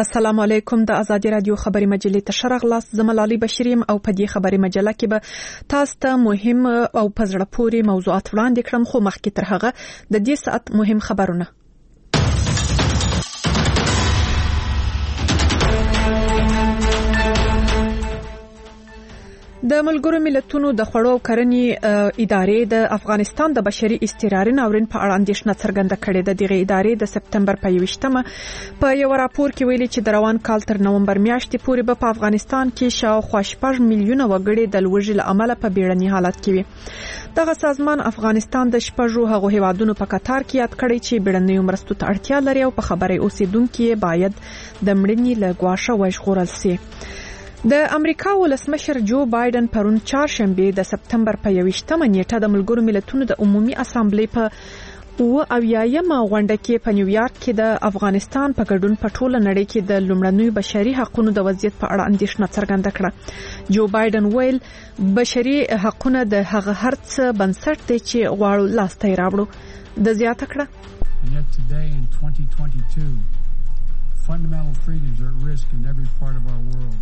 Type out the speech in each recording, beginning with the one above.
السلام علیکم. د ازادي رادیو خبري مجلې ته شرغلاس زملالي بشریم او په دې خبري مجله کې به تاسو ته مهم او پزړه پوري موضوعات وړاندې کړم، خو مخکې تر هغه د دې ساعت مهم خبرونه. د ملګرو ملتونو د خوړو او کرنې ادارې د افغانستان د بشري استعارې ناورین په اړه اندېښنه څرګنده کړې ده. دغه ادارې د سپتمبر په 21مه په یو راپور کې ویلي چې د روان کال تر نومبر میاشتې پورې به په افغانستان کې شاوخوا 6 میلیونه وګړي د لوږې له امله په بیړني حالت کې وي. دغه سازمان افغانستان د 6 هغو هیوادونو په قطار کې یاد کړی چې بیړنۍ مرستو ته اړتیا لري او په خبري اوسیدونکو باید د مړینې له ګواښه وژغورل شي. د امریکا ولسمشر جو بایدن پرون چهارشنبه د سپتمبر په 21مه نیټه د ملګرو ملتونو د عمومي اسامبلې په اویایم غونډه کې په نیویارک کې د افغانستان په ګډون په ټوله نړۍ کې د لومړنیو بشري حقوقو د وضعیت په اړه اندېښنه څرګنده کړه. جو بایدن ویل بشري حقوقونه د هغه هرڅ بنسټ دی چې غواړو لاسته راوړو. د زیاته کړه fundamental freedoms are at risk in every part of our world.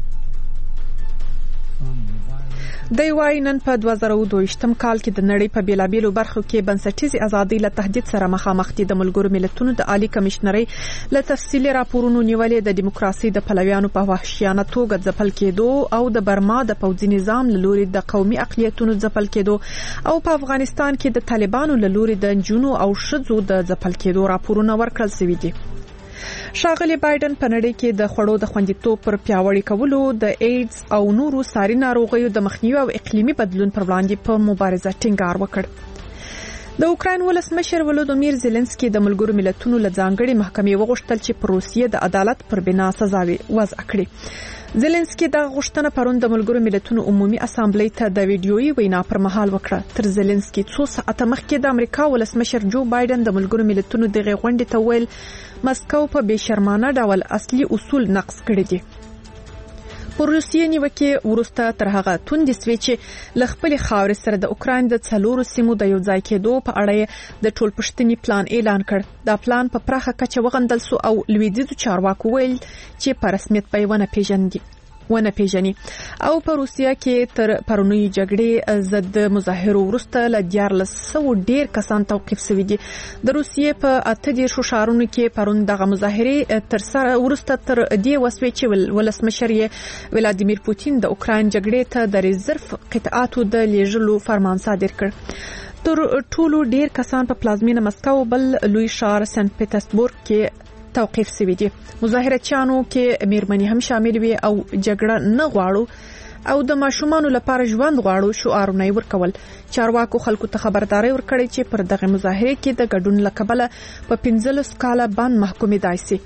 د وای نن په 2022م کال کې د نړۍ په بیلابیلو برخو کې بنسټیزي ازادي له تهدید سره مخامخ دي. د ملګرو ملتونو د عالی کمشنري له تفصیلي راپورونو نیولې د دیموکراسي د پلویانو په وحشیانه توګه ځپل کېدو او د برما د پوځي نظام له لوري د قومي اقلیتونو ځپل کېدو او په افغانستان کې د طالبانو له لوري د جنونو او شذو د ځپل کېدو راپورونه ورکړل شوي دي. ښاغلي بایدن په نړۍ کې د خوړو د خوندیتوب پر پیاوړي کولو، د ایډز او نورو ساري ناروغیو د مخنیوي او اقلیمي بدلون پر وړاندې په مبارزه ټینګار وکړ. د اوکراین ولسمشر ولودیمیر زيلنسکي د ملګرو ملتونو له ځانګړي محکمې وغوښتل چې پر روسیې د عدالت پر بنا سزا وضع کړي. زيلنسکي د غوښتنه پرون د ملګرو ملتونو عمومي اسامبلې ته د ویډیويي وینا پر مهال وکړه. تر زيلنسکي 2 ساعته مخکې د امریکا ولسمشر جو بایدن د ملګرو ملتونو د غونډې ته ویل مسکو په بشرمانه ډول اصلي اصول نقض کړي دي. پر روسیې نیوکه ورسته تر هغه توندې سوي چې ل خپل خاور سره د اوکراین د 4 سیمو د یو ځای کېدو په اړه د ټولپښتني پلان اعلان کړ. دا پلان په پراخه کچه وغندل سو او لویدیځو چارواکو ویل چې په رسمیت ونه پیژني او په روسیا کې تر پرونی جګړې ضد مظاهرو ورسته ل 1400 ډیر کسان توقيف شوي دي. د روسیې په 8 شهرونو کې پرون دغه مظاهره تر سره ورسته تر دې وسوي چې ولسمشر ولادیمیر پوتین د اوکراین جګړې ته د ریزرف قطعاتو د لیږلو فرمان صادر کړ. تر ټولو ډیر کسان په پلازمینه مسکو بل لوی ښار سنت پیټرزبورګ کې توقيف شوي دي. مظاهرچیانو کې میرمنې هم شامل وي او جګړه نه غواړو او د ماشومان لپاره ژوند غواړو شعارونه ورکول. چارواکو خلکو ته خبرداري ورکړي چې پر دغه مظاهره کې د ګډون لکبله په 15 کاله باندې محکومې دایسي.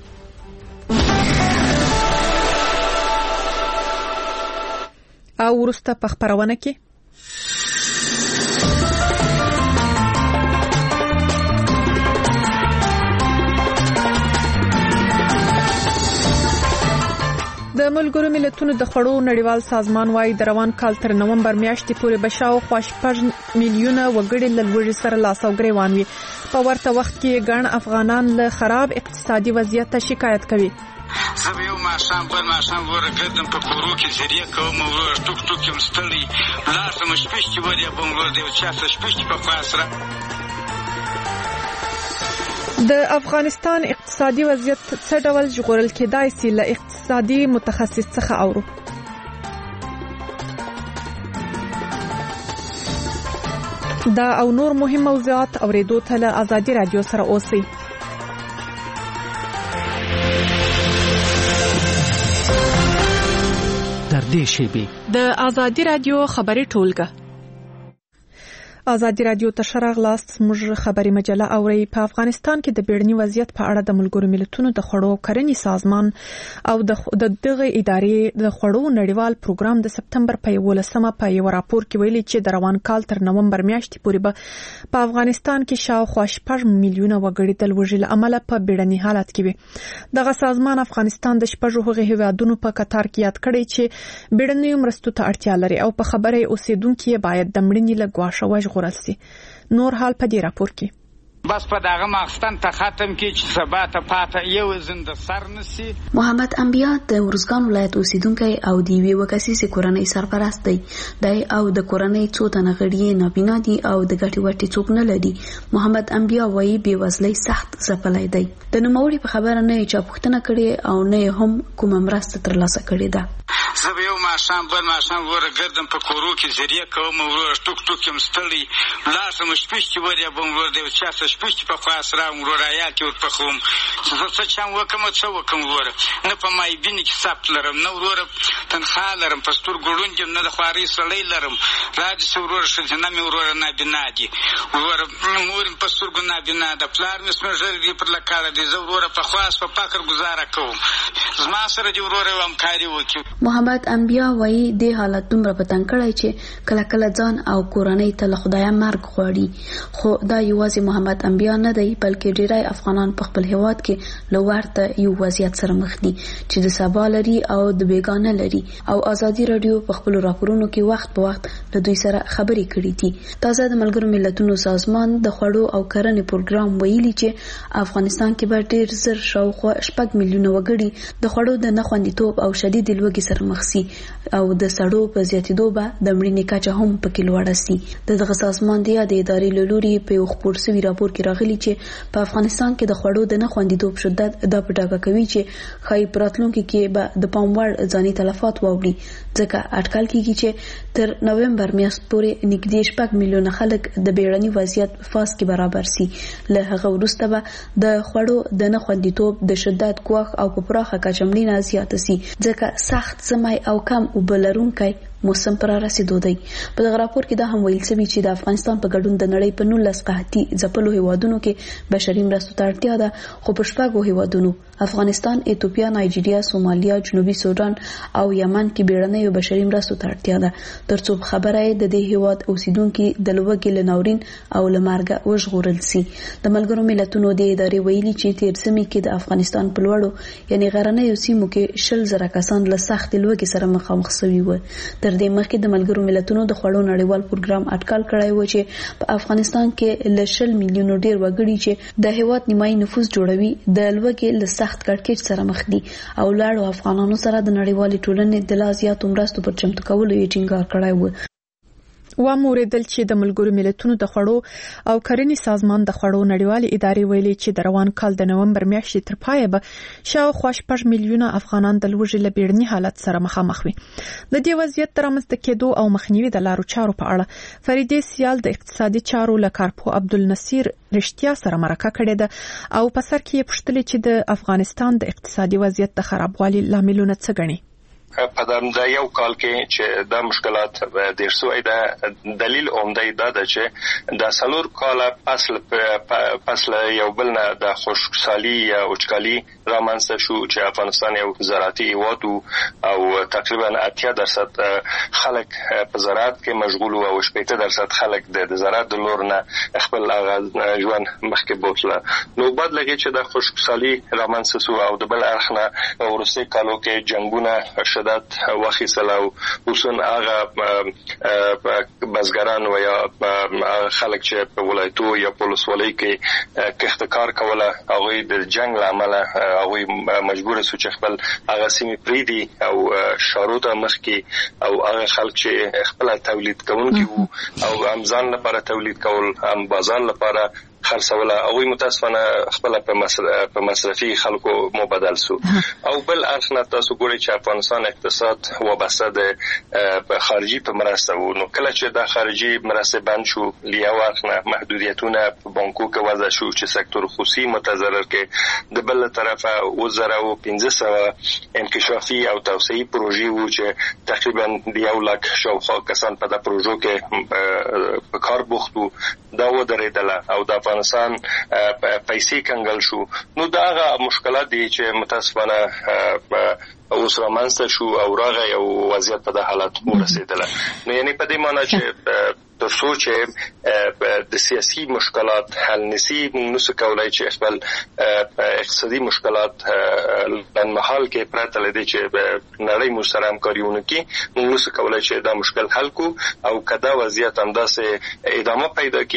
او ورسته په خبرونه کې د ملګرو ملتونو د خوړو نړیوال سازمان وايي د روان کال تر نومبر میاشتې پورې به شاوخوا 6 میلیونه وګړي له لوږې سره لاس او ګریوان وي. په ورته وخت کې ګڼ افغانان له خراب اقتصادي وضعیت ته شکایت کوي. زه یو ماشام ورګردم په کورو کې ذریعہ کوم ورور ټوک ټوک هم ستړي لاسم شپشتي وریا بمور دی او چا شپشتي په خاصره. د افغانستان اقتصادي وضعیت څه ډول ژغورل کېدای شي له اقتصادي متخصص څخه اورو. دا او نور مهم موضوعات اوریدو ته له ازادي رادیو سره اوسئ. در دې شیبه د ازادي رادیو خبري ټولګه. ازادي رادیو ته شرغلاس موږ خبري مجله اوري. په افغانستان کې د بیړني وضعیت په اړه د ملګرو ملتونو د خوړو او کرنې سازمان او د دغه ادارې د خوړو نړیوال پروګرام د سپتمبر په 11مه په یو راپور کې ویلي چې د روان کال تر نومبر میاشتې پورې به په افغانستان کې شاوخوا 6 میلیونه وګړي د لوږې له امله په بیړني حالت کې وي. دغه سازمان افغانستان د 6 هغو هیوادونو په قطار کې یاد کړی چې بیړني مرستو ته اړتیا لري او په خبره اوسیدونکو باید د مړینې له ګواښه وژغورل شي. نور حال په دې راپور کې بس په دغه ماخستن ته ختم کی چې سبا ته پاته یو زنده سر نسی. محمد انبیا د ورزګان ولایت اوسیدونکی او د یوې وکاسیسې کورنۍ سرپرست دی. دی او د کورنۍ څو تنه غړي نابینا دي او د ګټې وټې څوک نه لري. محمد انبیا وایي بېوزلۍ سخت ځپلی دی. د نوموړي په خبره نه یې چا پوښتنه کړې او نه یې هم کومه مرسته ترلاسه کړې ده. زه به یو ماښام بل ماښام وروره ګردم په کورو کې زریه کوم وروره ټوک ټوک یم ستړی لاړ شم شپېشتې ورېبم وروره د یو چا څه شپېشتې په خوا سراوم وروره عیال کې ورپخوم چې زه څه چم وکړم څه وکړم وروره نه په مایبینې کې ثبت لرم نه وروره تنخوا لرم په سترګو ړوند یم نه د خوارۍ سړی لرم راځي چې وروره ښځینه مې وروره نابینا دي وروره مور مې په سترګو نابینا ده پلار مې سپینږیری دی پر لکاله دی زه وروره په خواست په فقر ګزاره کوم زما سره دې وروره یو همکاري وکړي. محمد انبیا وایي دې حالت دومره په تنګ کړی چې کله کله ځان او کورنۍ ته له خدایه مرګ غواړي. خو دا یوازې محمد انبیا نه دی بلکې ډیری افغانان په خپل هیواد کې له ورته یو وضعیت سره مخ دي چې د سبا لري او د بیګانه لري. او ازادي رادیو په خپل راپورونو کې وخت په وخت له دوی سره خبرې کړې دي. تازه د ملګرو ملتونو سازمان د خوړو او کرنې پروګرام ویلي چې افغانستان کې به ډیر زر شاوخوا 6 میلیونه وګړي د خوړو د نه خوندیتوب او شدید لوږې سره مخ سي او د سړو په زیاتېدو به د مړینې کچه هم پکې لوړه سي. دغه سازمان د ادارې له لوري په یو خپور شوي راپور کې راغلي چې په افغانستان کې د خوړو د نه خوندیتوب شدت دا په ډاګه کوي چې ښایي په راتلونکي کې به د پام وړ ځاني تلفات واوړي ځکه اټکل کېږي چې تر نومبر میاشت پورې نږدې 6 میلیونه خلک د بیړني وضعیت فاز کې برابر سي. له هغه وروسته به د خوړو د نه خوندیتوب د شدت ګواښ او په پراخه کچه مړینه زیاته سي ځکه سخت سمی او کم اوبه لرونکی موسم پر رسیدو دی. په دغه راپور کې دا هم ویل شوی چې د افغانستان په ګډون د نړۍ په 19 قحطي ځپلو هیوادونو کې بشري مرستو ته اړتیا ده خو په 6 هیوادونو افغانستان، ایتوپیا، نایجیریا، سومالیا، جنوبي سودان او یمن کې بیړنۍ بشري مرستو ته اړتیا ده ترڅو خبره د دې هیواد اوسیدونکو د لوږې له ناورین او له مرګه وژغورل سي. د ملګرو ملتونو د ادارې ویلي چې تیر سمې کې د افغانستان په لوړو یعنی غرنیو سیمو کې 20,000 کسان له سخت لوږې سره مخامخ شوي وو. تر دې مخکې د ملګرو ملتونو د خوړو نړیوال پروګرام اټکل کړی و چې په افغانستان کې له 20 میلیونو ډیر وګړي چې د هیواد نیمایي نفوس جوړوي د لوږې له سخت کړکېچ سره مخ دي او لاړو افغانانو سره د نړیوالې ټولنې د لا زیاتو مرستو پر چمتو کولو یې ټینګار کړی و. واموریدل چې د ملګرو ملتونو د خوړو او کرنې سازمان د خوړو نړیوالې ادارې ویلي چې د روان کال د نومبر میاشتې تر پایه به شاوخوا 6 میلیونه افغانان د لوږې له بیړني حالت سره مخامخ وي. د دې وضعیت د رامنځته کېدو او مخنیوي د لارو چارو په اړه فریدې سیال د اقتصادي چارو له کارپو عبدالنصیر رښتیا سره مرکه کړې ده او په سر کې یې پوښتلې چې د افغانستان د اقتصادي وضعیت د خرابوالي لاملونه څه ګڼي. په دا یو کال کې چې دا مشکلات ډېر شوي ده دلیل عمده دا ده چې د سلور کاله فصل یو بل نه د خشکسالي یا وچکالي رامنځته شو چې افغانستان یو زراعتي هیواد او تقریبا 80% خلک په زراعت کې مشغول او 80% خلک د زراعت د لور نه خپل ژوند مخکې بوتله. نو بعد لګي چې د خشکسالي رامنځته شو او د بل اړخ نه ورسته کالو کې جنگونه وخی سلاو اوسن هغه بزګران و یا خلک چې په ولایتو یا پولیسوالۍ کې کښتکار کوله هغه د جنگ لامل هغه مجبور سو چې خپل هغه سیمې پریدي او شاروته مخ کې او هغه خلک چې خپل تولید کوونکي او امزان لپاره تولید کول هم بازار لپاره خرڅوله او متاسفانه خپل په مصرفي خلکو مبادل سو او بل اړخ نه تاسو ګورئ چې افغانستان اقتصاد وابسته د خارجي په مرسته و. نو کله چې د خارجي مرسته بند شو لیا واخنه محدودیتونه په بانکو کې وضع شو چې سکتور خصوصي متضرر کې د بل طرفه وزره او 1500 انکشافي او توسعي پروژې وو چې تقریبا 1 لک شاوخوا کسان په دا پروژو کې په کار بوختو دا ودرېدله او د افغانستان پیسې کنګل شو. نو دا هغه مشکلات دي چې متاسفانه اوس رامنځته شو او راغی او وضعیت په د حالت ورسېدله. نو یعنی په دې معنی چې تر څو چې د سیاسي مشکلات حل نشي موږ نو کولای چې خپل اقتصادي مشکلات لنمحال کې پرته لدی چې نړۍ مو سره همکاري ونکړي موږ نو کولای چې دا مشکل حل کو او کدا وضعیت همداسې ادامه پیدا کړي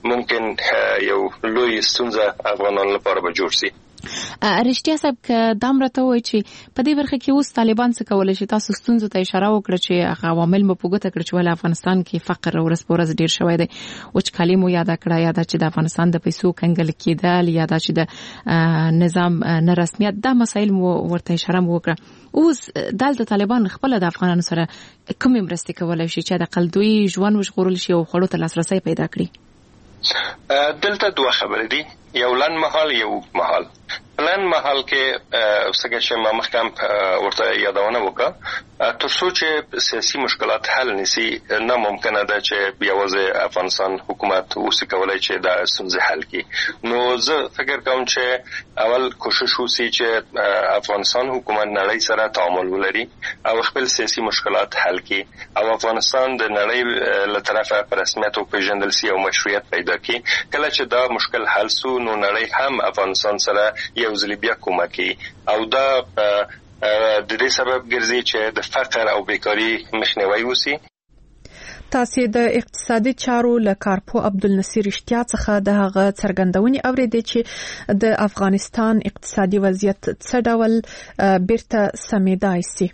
ممکن یو لوی ستونزه افغانانو لپاره به جوړ شي. رښتیا صاحب که دا مرته وای چې په دې برخه کې اوس طالبان څه کولای شي؟ تاسو ستونزو ته اشاره وکړه چې هغه عوامل مو په ګوته کړ چې ول افغانستان کې فقر ورځ په ورځ ډیر شوی دی، وچکالي مو یاد کړه، یاد چې د افغانستان د پیسو کنګل کېدل، یاد چې د نظام نه رسمیت، دا مسایل مو ورته اشاره وکړه. اوس دلته طالبان خپل د افغانانو سره کومې مرستې کولای شي چې د قلدوی ژوند وژغورل شي او خړو ته لاسرسي پیدا کړي؟ دلته دوه خبرې دي، یو لن محال یو مهال. لن محال کې څنګه چې ما مخکم ورته یادونه وکړه، ترڅو چې سیاسي مشکلات حل نشي نه ممکنه ده چې یوازې افغانستان حکومت اوسې کولای چې دا ستونزې حل کړي. نو زه فکر کوم چې اول کوشش وشي چې افغانستان حکومت نړۍ سره تعامل ولري او خپل سیاسي مشکلات حل کړي او افغانستان د نړۍ له طرفه په رسمیت او پیژندل شي او مشروعیت پیدا کړي. کله چې دا مشکل حل سو نو نړۍ هم افغانستان سره یو ځل بیا کومکی او دا د دې سبب ګرځي چې د فقر او بیکاری مخنیوي وشي. تاسو د اقتصادي چارو له کارپو عبدالنصیر اشتیا څخه د هغه څرګندونې اوریدې چې د افغانستان اقتصادي وضعیت څه ډول بیرته سمیدای سي.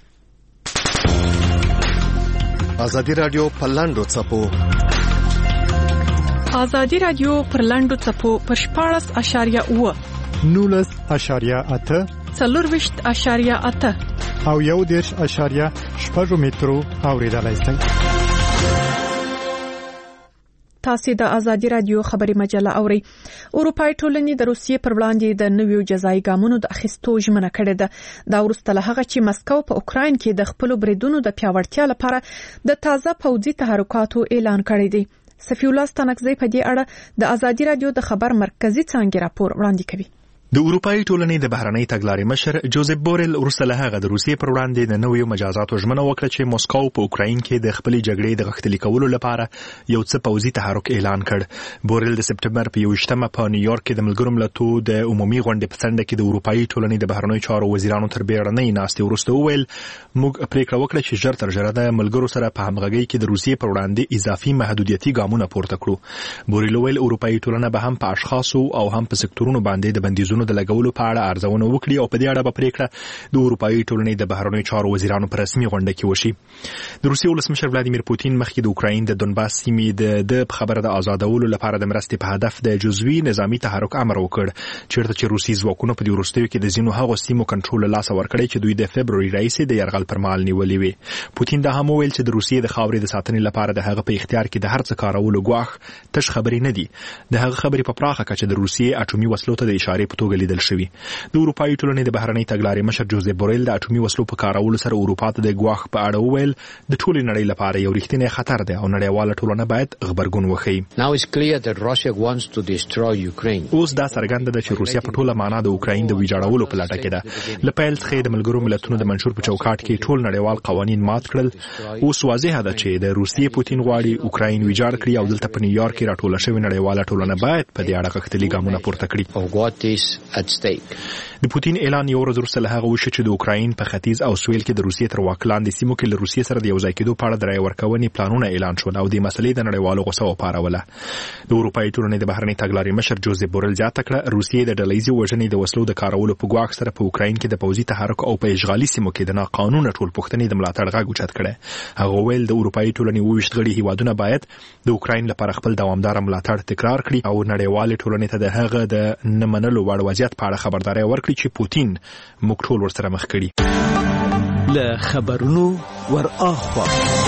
ازادي رادیو په لاندو څپو ازادي رادیو پر لاندو څپو پر 14.9 19.8 40.8 او 1.8 مترو اوریدلای شئ. تاسو د ازادي رادیو خبري مجله اوري. اروپای ټولنې د روسیې پر وړاندې د نویو جزایي ګامونو د اخیستو ژمنه کړې ده. دا وروسته له هغه چې مسکو په اوکراین کې د خپل بریدونو د پیاوړتیا لپاره د تازه پوځي تحرکاتو اعلان کړی دی. صفی الله ستانکزی په دې اړه د ازادي رادیو د خبر مرکزی څانګې راپور وړاندې کوي. د اروپای ټولنې د بهرنۍ تګلارې مشر جوزف بورل وروسته له هغه د روسیې پر وړاندې د نویو مجازاتو ژمنه وکړه چې موسکو په اوکراین کې د خپلې جګړې د غښتلي کولو لپاره یو څه پوځي تحرک اعلان کړ. بورل د سپټمبر په 21مه په نیویارک کې د ملګرو ملتونو د عمومي غونډې په څنډه کې د اروپای ټولنې د بهرنیو چارو وزیرانو تر بیړنۍ ناستې وروسته وویل موږ پریکړه وکړه چې ژر تر ژره د ملګرو سره په همغږۍ کې د روسیې پر وړاندې اضافي محدودیتي ګامونه پورته کړو. بورل وویل اروپای ټولنه به هم په اشخاصو او هم په سکتورونو باندې د بندیزونو د لګولو په اړه ارزونه وکړي او په دې اړه به پریکړه د اروپایي ټولنې د بهرنیو چارو وزیرانو په رسمي غونډه کې وشي. د روسیې ولسمشر ولادیمیر پوتین مخکې د اوکراین د دونباس سیمې د خبره د آزادولو لپاره د مرستې په هدف د جزوي نظامی تحرک امر وکړ، چیرته چې روسي ځواکونو په دې وروستیو کې د ځینو هغو سیمو کنټرول لاس ورکړی چې دوی د فبروري راهیسې د یرغل پر مهال نیولې وي. پوتین دا هم وویل چې د روسیې د خاورې د ساتنې لپاره د هغه په اختیار کې د هر څه کارولو ګواښ تش خبرې نه دي. د هغه خبرې په پراخه کچه د روسیې اټومي وسلو ته د اشارې په توګه لیدل شوی. د اروپایي ټولنې د بهرنۍ تګلارې مشر جوزف بورل د اټومي وسلو په کارولو سره اروپا ته د ګواښ په اړه وویل د ټولې نړۍ لپاره یو رښتینی خطر دی او نړیواله ټولنه باید غبرګون وښيي. اوس دا څرګنده ده چې روسیا په ټوله معنا د اوکراین د ویجاړولو په لټه کې ده. له پیل څخه د ملګرو ملتونو د منشور په چوکاټ کې ټول نړیوال قوانین مات کړل. اوس واضح ده چې د روسیې پوتین غواړي اوکراین ویجاړ کړي او دلته په نیویارک کې راټوله شوې نړیواله ټولنه باید په دې اړه غښتلي ګامونه پورته کړي. د پوتین اعلان یو ورځ وروسته له هغه وشو چې د اوکراین په ختیځ او سویل کې د روسیې تر واک لاندې سیمو کې له روسیې سره د یوځای کېدو په اړه د رایې ورکونې پلانونه اعلان شول او د مسلې د نړیوالو غوسه وپاروله. د اروپایي ټولنې د بهرنۍ تګلارې مشر جوزف بورل زیاته کړه روسیې د ډلهییزې وژنې د وسلو د کارولو په ګواښ سره په اوکراین کې د پوځي تحرک او په اشغالي سیمو کې د ناقانونه ټولپوښتنې د ملاتړ غږ اوچت کړی. هغه ویل د اروپایي ټولنې 22 غړي هیوادونه باید د اوکراین لپاره خپل دوامدار ملاتړ تکرار کړي او نړیوالې ټولنې ته د هغه د نه منلو وړ وضعیت په اړه خبرداري ورکړي چې پوتین موږ ټول ورسره مخ کړي. له خبرونو ور اخوا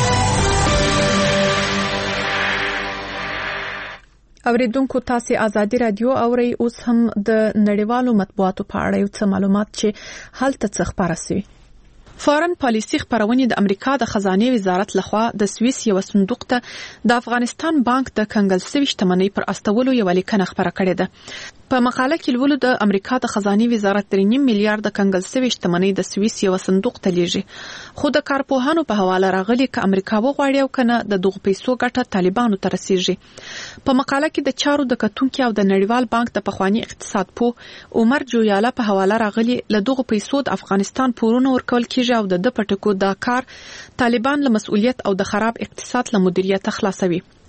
اوریدونکو تاسو ازادي رادیو اوري. اوس هم د نړیوالو مطبوعاتو په اړه یو څه معلومات چې هلته څه خبره شوی. فارن پالیسي خبرونه د امریکا د خزانه وزارت لخوا د سویس یو صندوق ته د افغانستان بانک د کنګل سوي شتمنۍ پر استولو یو لیکنه خبره کړې ده. په مقاله کې ولولو د امریکا د خزانه وزارت 3.5 میلیارډ د کنګل سوي شتمنۍ د سویس یو صندوق ته لیږي. خو د کارپوهانو په حواله راغلي ک امریکا وغواړي او کنه د دغه پیسو ګټه طالبانو ته رسیږي. په مقاله کې د چارو د کتونکو او د نړیوال بانک د پخوانی اقتصاد پوه عمر جویاله په حواله راغلي له دغه پیسو د افغانستان پورونه ورکول کیږي او د پټکو دا کار طالبان له مسؤلیت او د خراب اقتصاد له مدیریت خلاصوي.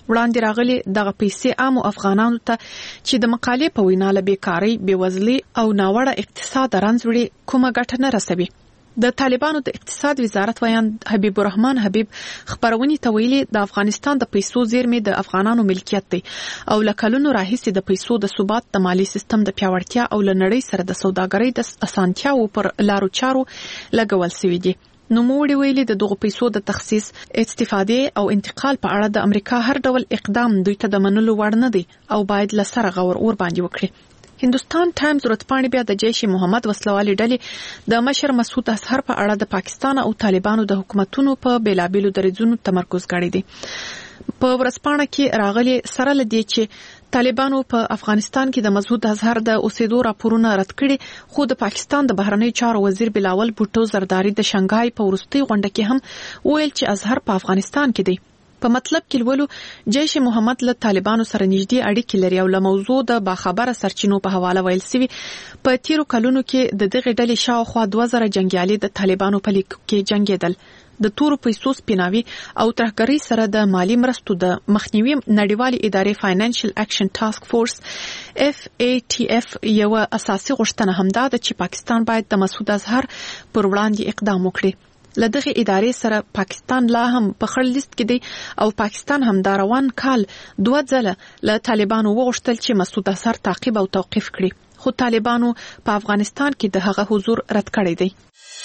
وړاندې راغلي دغه پیسې عام افغانانو ته چې د مقالې په وینا له بیکاری، بیوزلي او ناوړه اقتصاد رنځ وړي کومه ګټه نه رسوي. د طالبانو د اقتصاد وزارت ویان حبیب الرحمن حبیب خبرونې ته ویلي د افغانستان د پیسو زیرمې د افغانانو ملکیت دی او لکلونو راهیسې د پیسو د ثبات، د مالی سیستم د پیاوړتیا او لنړۍ سره د سوداګرۍ د اسانتیاو پر لارو چارو لګول شوی دی. نوموړي ویلي د دغو پیسو د تخصیص، استفادې او انتقال په اړه د امریکا هر ډول اقدام دوی ته د منلو وړ نه دی او باید له سره غور ور باندې وکړي. هندوستان ټایمز ورځپاڼې بیا د جیش محمد وسلوالي ډلې د مشر مسعود اظهر په اړه د پاکستان او طالبانو د حکومتونو په بیلابیلو دریځونو تمرکز کړی دی. په ورځپاڼه کې راغلي سره لدی چې طالبانو په افغانستان کې د مسعود اظهر د اوسېدو راپورونه رد کړي، خو د پاکستان د بهرنی چارو وزیر بلاول بوټو زرداری د شنګای په وروستي غونډه کې هم ویل چې اظهر په افغانستان کې دی. په مطلب کې لولو جیش محمد له طالبانو سره نږدې اړیکې لري او له موضوع د باخبره سرچینو په حواله ویل سوي په تیرو کلونو کې د دغه ډلې شاوخوا 2000 جنگیالي د طالبانو په لیک کې جنگیدل. د تورو پیسو سپیناوي او ترهګرۍ سره د مالی مرستو د مخنیوي نړیوالې ادارې فاینانشل اکشن ټاسک فورس FATF یو اساسي غوښتنه هم ده چې پاکستان باید د مسعود اظهر پر وړاندې اقدام وکړي. لدغه ادارې سره پاکستان لا هم په خړ لیست کې دی او پاکستان هم دا روان کال 2 ځله له طالبانو وغوښتل چې مسعود اظهر تعقیب او توقيف کړي، خو طالبانو په افغانستان کې د هغه حضور رد کړی دی.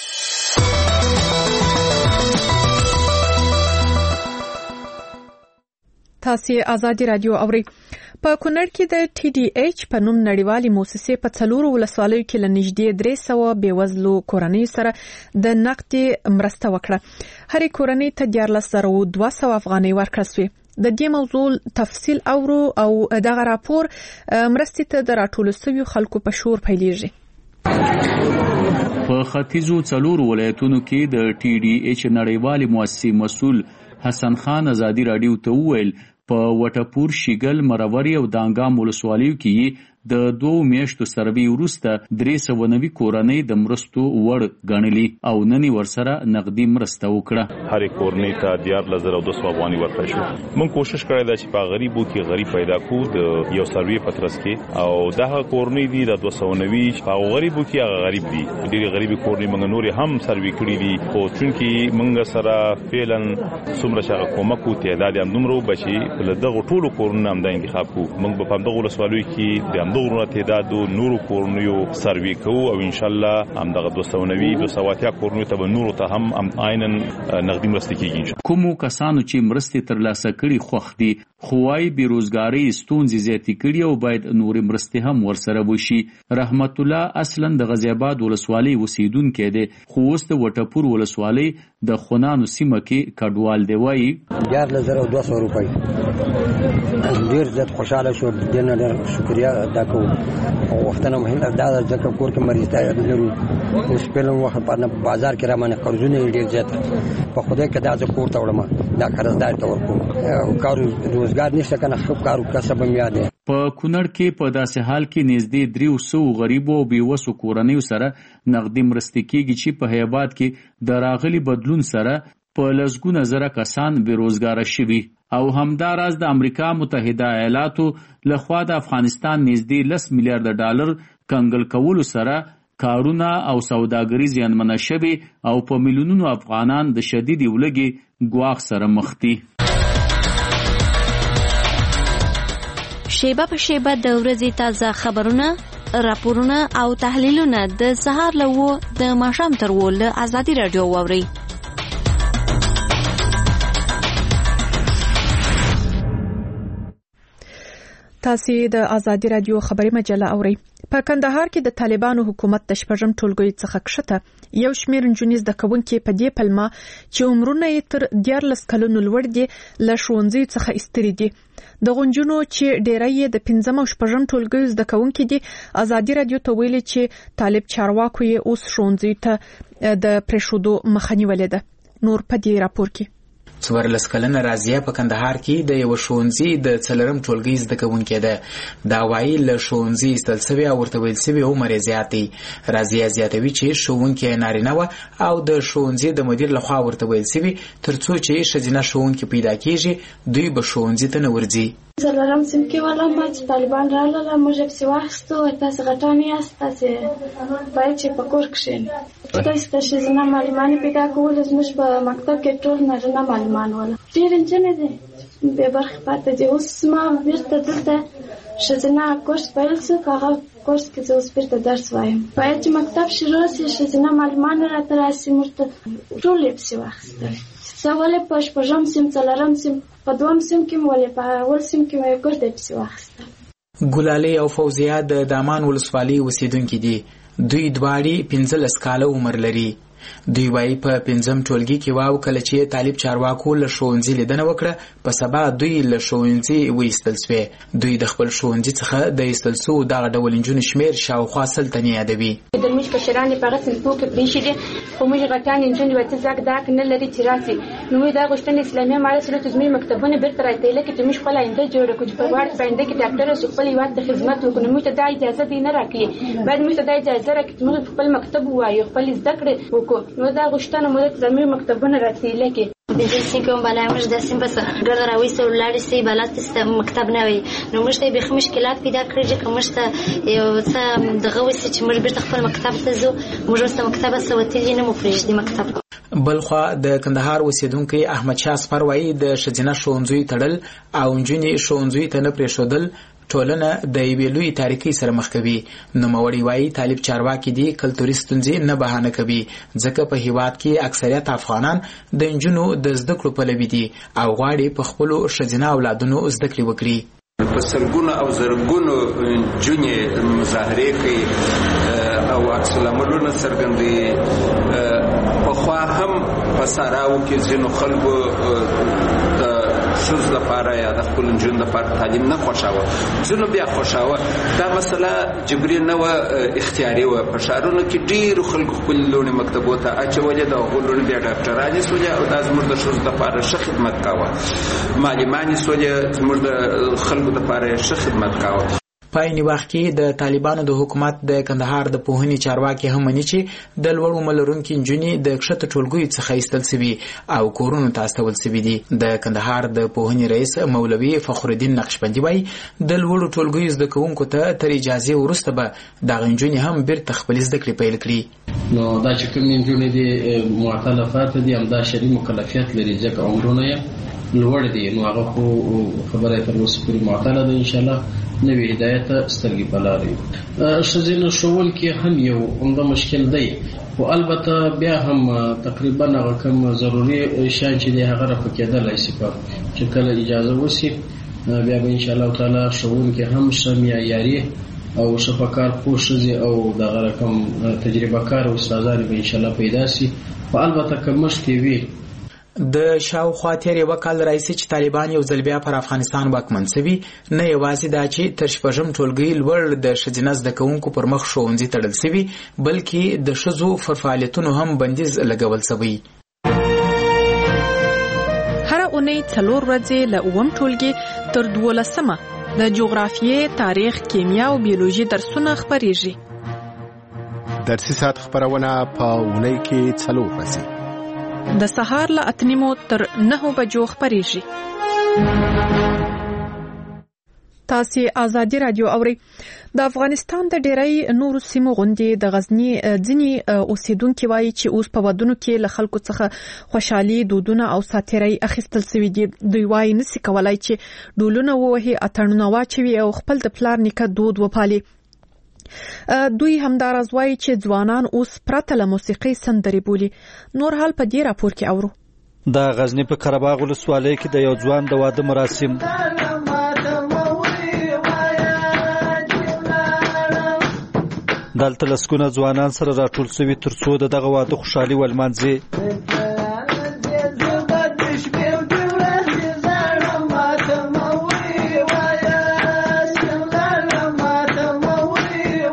تاسو آزادی رادیو اوري. په کونړ کې د TDH په نوم نړیوالې مؤسسې په 4 ولسوالیو کې لنږدې 300 بیوزلو کورنۍ سره د نقدي مرسته وکړه. هرې کورنۍ ته 14,200 افغانۍ ورکړل شوې. د دې موضوع تفصیل اورو او دغه راپور مرستې ته د راټولو شویو خلکو په شور پیلېږي. په ختیځو 4 ولایتونو کې د TDH نړیوالې مؤسسې مسؤل حسن خان آزادی رادیو ته وویل په وټپور، شیګل، مروري او دانګام ولسوالیو کې د 2 میاشتو سروې وروسته 390 کورنۍ د مرستو وړ ګڼلي او نن ورسره نقدي مرسته وکړه. هر کورنۍ ته 14,200 افغانۍ ورکړل شو. موږ کوشش کړی دا چې په غریبو کې غریب پیدا کړو د یو سروې پترس کې او دغه کورنۍ دي د 290 په غریبو کې هغه غریب دي. ډېر غریبي کورنۍ موږ نور هم سروې کړی دي خو چونکی موږ سره فعلا څومره چې کومک او تعداد هم نمرو بچي په دغه ټولو کورونو هم د انتخاب کو. موږ په همدغه ولسوالیو کې د دغه تعداد نورو کورنیو سروې کوو او ان شاء الله هم دغه 290 کورنیو ته نورو ته هم عینن نقدي مرسته کیږي. کومو کسانو چې مرستې ترلاسه کړي خوښ دي، خو وايي بیروزګاری ستونزې زیاتې کړي او باید نورې مرستې هم ورسره وشي. رحمت الله اصلا د غزي آباد ولسوالۍ اوسیدونکی دی خو اوس د وټپور ولسوالۍ د خونانو سیمه کې کډوال دی. وايي 14,200 روپۍ ډیر زیات خوشاله شو. دنه ډیر شکریا ادا کوم او وختونه مهمه دا ځکه کور کې مریض دی لرو اوس په لوم وخت په بازار کې را باندې قرضونه ډیر زیات په خوده کې دا ځکه کور ته وړم دا قرضدار ته ورکوم او کار روزګار نشته کنه خو کار کسب مې یاد. په کونړ کې په داسې حال کې نږدې 300 غریبو او بیوسو کورنیو سره نقدي مرستې کېږي چې په هیبات کې د راغلي بدلون سره په لسګونه زره کسان بیروزګار شوي او همداراز د امریکا متحده ایالاتو لخوا د افغانستان نږدې 10 میلیارډ ډالر کنګل کولو سره کارونه او سوداګري زیانمنه شوي او په میلیونونو افغانان د شدید ولګي ګواښ سره مخ دي. شیبه په شیبه د ورځې تازه خبرونه، راپورونه او تحلیلونه د سهار له د ماښام تر له آزادی رادیو واوري. تاسو د آزادی رادیو خبري مجله اوري. په کندهار کې د طالبانو حکومت د شپږم ټولګي څخه کښته یو شمېر نجونې زده کوونکي په دې پلمه چې عمرونه یې تر 14 کلونو لوړ دي له ښوونځي څخه ایستري دي. د غونجونو چې ډیری یې د 15 او شپږم ټولګي زده کوونکي دي آزادی رادیو ته ویلي چې طالب چارواکو یې اوس ښوونځي ته د پرېښودو مخه نیولې ده. نور په دې راپور کې څوارلس کلنه رازیه په کندهار کې د یو ښوونځي د څلورم ټولګي زده کوونکې ده. دا وایي له ښوونځي ایستل سوی او ورته ویل سوی عمر یې زیات دی. رازیه زیاتوي چې ښوونکې نارینه وه او د ښوونځي د مدیر لخوا ورته ویل سوي تر څو چې ښځینه ښوونکې پیدا کېږي دوی به ښوونځي ته نه ورځي. څلورم صنف کې ولم چې طالبان راغلل موږ یې پسې واخیستو تاسې غټان یاست تاسې باید چې په کور کښېنئ. تاسې ته ښځینه معلمانې پیدا کول زموږ په مکتب کې ټول نارینه معلمان ول. ډېر نجونې دي بې برخې پاتې دي. اوس ما بېرته دلته ښځینه کورس پیل شو په هغه کورس کې زه اوس بېرته درس وایم. باید چې مکتب شروع شي ښځینه معلمان راته راشي موږ ته ټول یې پسې واخیستل. زه ولې په شپږم صنف څلورم صنف په دوم صنف کې ولې په اول صنف کې مې ګرده پسې واخیستل. ګلالۍ او فوزیه د دامان ولسوالۍ اوسېدونکي دي. دوی دواړې 15 کاله عمر لري. دوی وایي په 5م ټولګي کې واو کله چې طالب چارواکو له ښوونځي لیدنه وکړه په سبا دوی له ښوونځي وایستل سوې. دوی د خپل ښوونځي څخه د ایستل سوو دغه ډول نجونو شمېر شاوخوا 100 تنې یادوي. زموږ کشران یې په هغه صنفو کې پرېښي دي خو موږ غټانې نجونې ورته زاک داک نه لري چې راسي. نو موږ دا غوښتنه اسلامي امارت سره چې زموږ مکتبونه بېرته راایستلی کړي چې موږ خپله آینده جوړه کړو چې په غواړو په آینده کې ډاکټر شو خپل هېواد ته خدمت وکړو. موږ ته دا اجازه دی نه راکړي. باید موږ ته دا اجازه راکړي چې موږ خپل مکتب ووایو خپل زده کړې وکړو. نو دا غوښتنه موږ ته زموږ مکتبونه راایستلی کړي. بجنسي کوم بلا موږ د سیم بس ګرځ راويسو لاړ سي بلات مکتب نه وي. نو موږ ته به مشکلات پیدا کړی چې موږ ته یو څه دغه وسی چې موږ بیرته خپل مکتب ته ځو. موږ واست مکتب سوتلی نه مو پرېږدي مکتب. بلخوا د کندهار اوسیدونکي احمد شاه سپر وایي د ښځینه ښوونځیو تړل او نجونې ښوونځیو ته نه پرېښودل ټولنه د یوې لوی تاریکۍ سره مخ کوي. نوموړی وایي طالب چارواکي دي کلتوري ستونزې نه بهانه کوي ځکه په هیواد کې اکثریت افغانان د نجونو د زده کړو پلوي دي او غواړي په خپلو ښځینه اولادونو زده کړې وکړي. په سلګونو او زرګونو نجونې مظاهرې کوي او عکس العملونه څرګندوي. پخوا هم په ساراو کې ځینو خلکو د ښځو لپاره یا د خپلو نجونو لپاره تعلیم نه خوښاوه. ځینو بیا خوښاوه. دا مسله جبري نه وه اختیاري وه. په ښارونو کې ډېرو خلکو خپلې لوڼې مکتبو ته اچولې. د هغو لوڼې بیا ډاکټرانې سولې او دا زموږ د ښځو لپاره ښه خدمت کاوه. معلمانې سولې زموږ د خلکو لپاره یې ښه خدمت کاوه. په عین وخت کې د طالبانو د حکومت د کندهار د پوهنې چارواکي هم مني چې د لوړ عمر لرونکي نجونې د کښته ټولګیو څخه ایستل سوي او کورونو ته استول سوي دي. د کندهار د پوهنې رئیس مولوي فخرالدین نقشبندي وایي د لوړو ټولګیو زده کوونکو ته تر اجازې وروسته به دغه نجونې هم بیرته خپلې زده کړې پیل کړي. نو دا چې کوم نجونې دي معتلفات دي همدا شرعي مکلفیت لري ځکه عمرونه یې لوړ دي. نو هغه خو خبره تر اوسه پورې معتله ده. انشاءالله نوې هدایت سترګې په لاره وي. ښځینه ښوونکي هم یو عمده مشکل دی خو البته بیا هم تقریبا هغه کوم ضروري شیان چې دی هغه رفع کېدلی شي. چې کله اجازه وشي بیا به انشاءالله تعالی ښوونکي هم ښه معیاري او ښه په کار پوه ښځې او دغه رقم تجربه کار استادان به انشاءالله پیدا شي. خو البته که مخکې وي د شاوخوا تیر یو کال راځي چې طالبان یو ځل بیا پر افغانستان واکمن شوي. نه یوازې دا چې تر 6م ټولګي لوړ د ښځینه زده کوونکو پر مخ ښوونځي تړل شوي بلکې د ښځو پر فعالیتونو هم بندیز لګول شوی. هر اونۍ 4 ورځې له 9م ټولګي تر 12مه د جغرافیې، تاریخ، کیمیا او بیولوژي درسونه خپریږي. درسي ساعت خبرونه په اونۍ کې 4 ورځې د سهار له 8 تر 9 بجو خپریږي. تاسو آزادي رادیو اوري. د افغانستان د ډیری نورو سیمو غونډې د غزنی ځینی اوسیدونکو وایي چې اوس په ودونو کې له خلکو څخه خوشحالي دودونه او ساتيري اخیستل سوي دي. دوی وایي نسی کولای چې ډولونه ووهي، اتڼونه واچوي او خپل د پلار نیکه دود وپالي. دوی همدارز وایي چې ځوانان اوس پرته له موسیقي سندري بولي. نور حال په دې راپور کې اورو. د غزنی په قرهباغ ولسوالۍ کې د یو ځوان د واده مراسم دلته لسګونه ځوانان سره راټول شوي ترڅو دغه واده خوشحالي ولمانځي.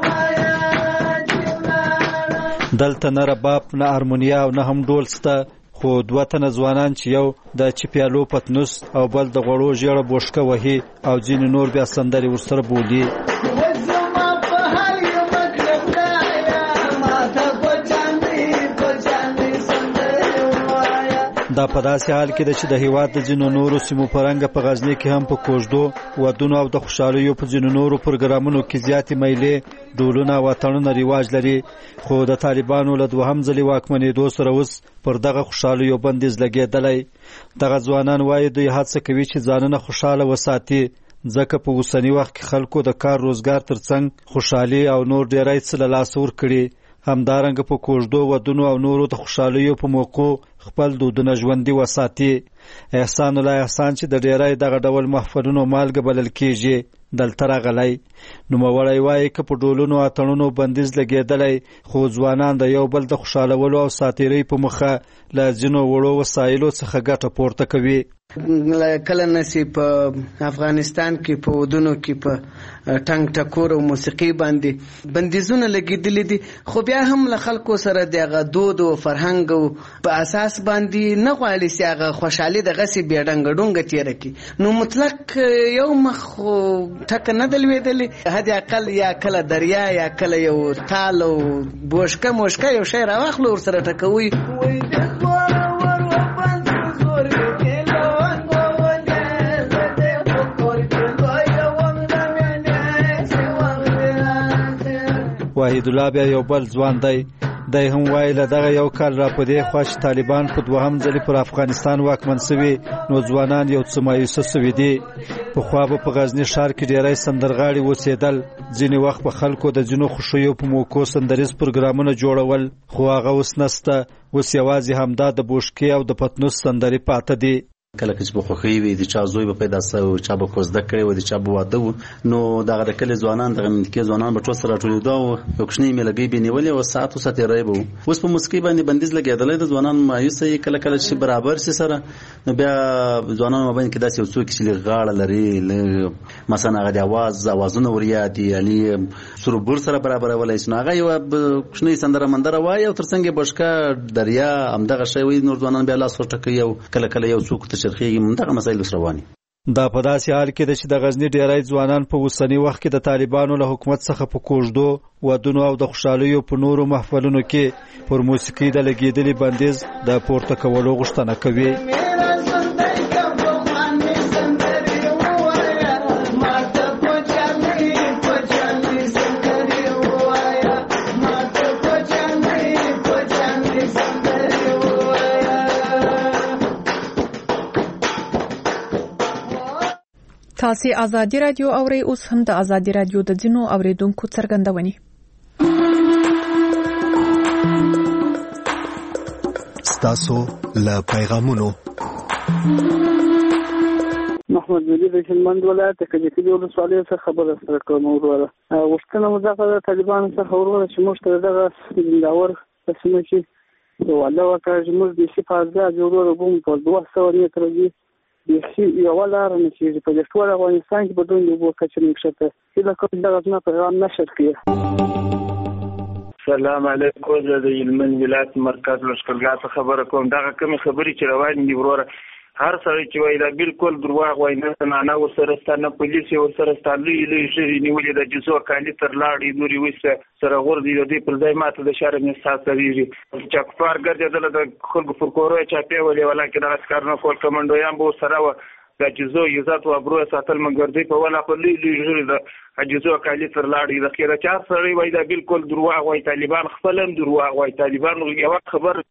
دلته نه رباب، نه هارمونیا او نه هم ډول سته، خو دوه تنه ځوانان چې یو د چپیالو پتنوس او بل د غوړو ژیړه بوشکه وهي او ځینې نور بیا سندرې ورسره بولي. دا په داسې حال کې ده چې د هیواد د ځینو نورو سیمو په رنګه په غزني کې هم په کوژدو ودونو او د خوشحالیو په ځینو نورو پروګرامونو کې زیاتې میلې ډولونه او اتڼونه رواج لري، خو د طالبانو له دوهم ځلې واکمنېدو سره اوس پر دغه خوشحالیو بندیز لګېدلی. دغه ځوانان وایي دوی هڅه کوي چې ځانونه خوشحاله وساتي، ځکه په اوسني وخت کې خلکو د کار روزګار ترڅنګ خوشحالي او نور ډېری څه له لاسه ورکړي. همدارنګه په کوژدو ودونو او نورو د خوشحالیو په موقع خپل دودونه ژوندي وساتي. احسان الله احسان چې د ډیری دغه ډول محفلونو مالګه بلل کیږي دلته راغلی. نوموړی وایي که په ډولونو اتڼونو بندیز لګېدلی، خو ځوانان د یو بل د خوشحالولو او ساتیرۍ په مخه له ځینو وړو وسایلو څخه ګټه پورته کوي. کله نسی په افغانستان کې په ودونو کې په ټنګ ټکور او موسیقي باندې بندیزونه لګېدلي دي، خو بیا هم له خلکو سره دغه دود او فرهنګ او په اساس باندې نه غواړي چې هغه خوشحالي دغه سي بیا ډنګ ډونګ تیر کی. نو مطلق یو مخ ټک نه دلوېدلی، هدي اقل یا کله دریا یا کله یو تال او بوشکه موشکه یو شی راواخلو ورسره ټکوي. واحد الله بیا یو بل ځوان دی هم وایي له دغه یو کال را په دې خوا چې طالبان په دوهم ځلې پر افغانستان واکمن سوي نو ځوانان یو څه مایوسه سوي دي. پخوا به په غزني ښار کې ډېری سندرغاړي اوسېدل، ځینې وخت په خلکو د ځینو خوښیو په موقعو سندریز پروګرامونه جوړول، خو هغه اوس نسته. اوس یوازې همدا د بوشکې او د پتنوس سندرې پاته دي. کله چې په خوخي وي د چا زوی به پیدا سو، چا به کوزده کړي و، د چا به واده و، نو دغه د کلی ځوانان دغه منطقې ځوانان به ټول سره راټولېدو او یو کوچنۍ میلګۍ به نیولې او ساعت او ساعتېری به و. اوس په موسیقۍ باندې بندیز لګېدلی د ځوانان مایوسه یې کله کله چې برابر سي سره، نو بیا ځوانانو مابین کې داسې یو څوک چې لږ غاړه لري، مثلا هغه د اوازونه وريادي یعنی سروبور سره برابرولی شي، نو هغه یو کوچنۍ سندره مندره وایي او تر څنګ یې بشکه دریا همدغه شی وایي، نور ځوانان بیا لاس ورټکوي او کله کله یو څوک تشرخیږي. همدغه مسایل اوس رواني. دا په داسې حال کې ده چې د غزني ډیری ځوانان په اوسني وخت کې د طالبانو له حکومت څخه په کوژدو ودونو او د خوشحالیو په نورو محفلونو کې پر موسیقي د لګېدلي بندیز د پورته کولو غوښتنه کوي. تاسو آزادی رادیو اورئ، اوس هم د آزادی رادیو د ځینو اوریدونکو څرګندونې. ستاسو له پیغامونو محمد ولی د هلمند ولایت د کجکي ولسوالۍ څخه خبره سره کوم. وروره غوښتنه مو دغه د طالبانو څخه وروره چې موږ ته دغه داور قسمه چې والله وکړه چې موږ د شي فازه جوړو کوم په 200 متر دی یو لار نه چې په ټول افغانستان کې بدون یو کچې نشته چې کوم دغه پیغام نشر کړي. السلام علیکم، زه د هلمند ولایت مرکز لښکرګاه خبره کوم. دغه کوم خبرې چې روان دي وروره هر سړی چې وایي دا بالکل دروغ وایي، نه ورسره ستا نه پولیس ورسره ستا لوی ژېرې نیولې د جزو کالي تر لاړې نورې ویسته سره غورځي د دې پر ځای ماته د شرم احساس کوي. چکفار ګرځېدله د خلکو پر کورو یې چاپې ولې، ولکن دغه کارونه کول کمنډویان به ورسره وه د جزو عزت او ابرو ساتل مګردۍ په ولا په لوی ژېرې د جزو کالي تر لاړې د خیره چا سړی وایي دا بالکل دروغ وایي. طالبان خپل هم دروغ وایي. طالبان یوه خبر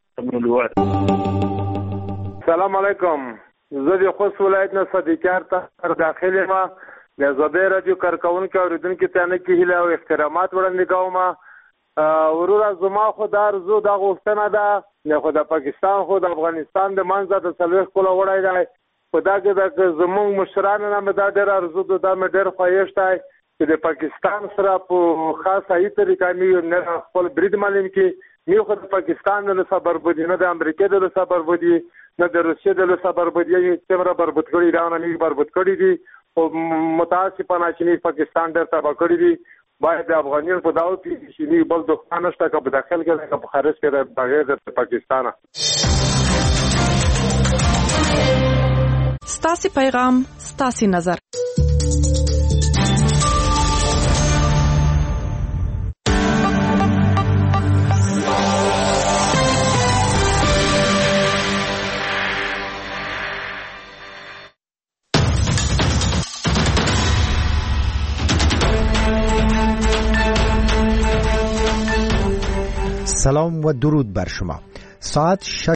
سلام علیکم، زه د خوست ولایت نه صدیقیار ته داخل یم. د زبې رادیو کارکونکو اوریدونکو ته نه کې هیله او احترامات وړاندې کوم. وروره زما خو دا ارزو دا غوښتنه ده خو د پاکستان خو د افغانستان د منځه د 40 کیلو وړی دی، په دا کې د زموږ مشرانو نه مې دا ډېر ارزو ده، دا مې ډېر ښایست دی چې د پاکستان سره په خاص صحیح طریقه مې نه خپل برید معلوم کړي. مې خو د پاکستان د لسه بربودي نه د امریکا د لسه بربودي نه د روسیې د لسه بربودي څومره بربود کړي ایران نه بربود کړي دي، او متاسفانه چې پاکستان ډېر تباه کړي دي. باید د افغانانو په داو کې چې بل دښمن نشته که په داخل کې که په خارج کې بغیر د پاکستانه. ستاسو پیغام، ستاسو نظر. سلام و درود بر شما. ساعت